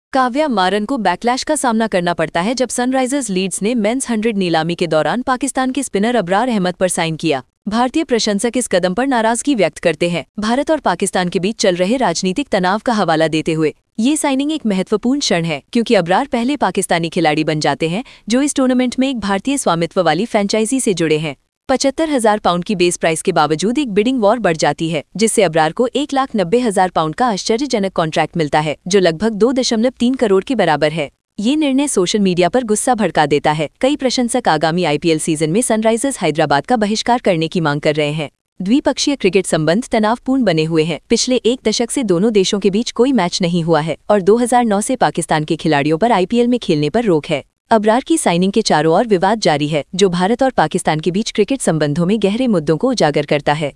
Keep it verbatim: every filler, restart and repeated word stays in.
काव्या मारन को बैकलैश का सामना करना पड़ता है जब सनराइजर्स लीड्स ने मेंस हंड्रेड नीलामी के दौरान पाकिस्तान के स्पिनर अबरार अहमद पर साइन किया। भारतीय प्रशंसक इस कदम पर नाराजगी व्यक्त करते हैं। भारत और पाकिस्तान के बीच चल रहे राजनीतिक तनाव का हवाला देते हुए ये साइनिंग एक महत्वपूर्ण क्षण है, क्योंकि अबरार पहले पाकिस्तानी खिलाड़ी बन जाते हैं जो इस टूर्नामेंट में एक भारतीय स्वामित्व वाली फ्रेंचाइजी से जुड़े हैं। पचहत्तर हजार पाउंड की बेस प्राइस के बावजूद एक बिडिंग वॉर बढ़ जाती है, जिससे अबरार को एक लाख नब्बे हजार पाउंड का आश्चर्यजनक कॉन्ट्रैक्ट मिलता है, जो लगभग दो दशमलव तीन करोड़ के बराबर है। ये निर्णय सोशल मीडिया पर गुस्सा भड़का देता है। कई प्रशंसक आगामी आईपीएल सीजन में सनराइजर्स हैदराबाद का बहिष्कार करने की मांग कर रहे हैं। द्विपक्षीय क्रिकेट संबंध तनावपूर्ण बने हुए हैं। पिछले एक दशक से दोनों देशों के बीच कोई मैच नहीं हुआ है और दो हज़ार नौ से पाकिस्तान के खिलाड़ियों पर आईपीएल में खेलने पर रोक है। अबरार की साइनिंग के चारों ओर विवाद जारी है, जो भारत और पाकिस्तान के बीच क्रिकेट संबंधों में गहरे मुद्दों को उजागर करता है।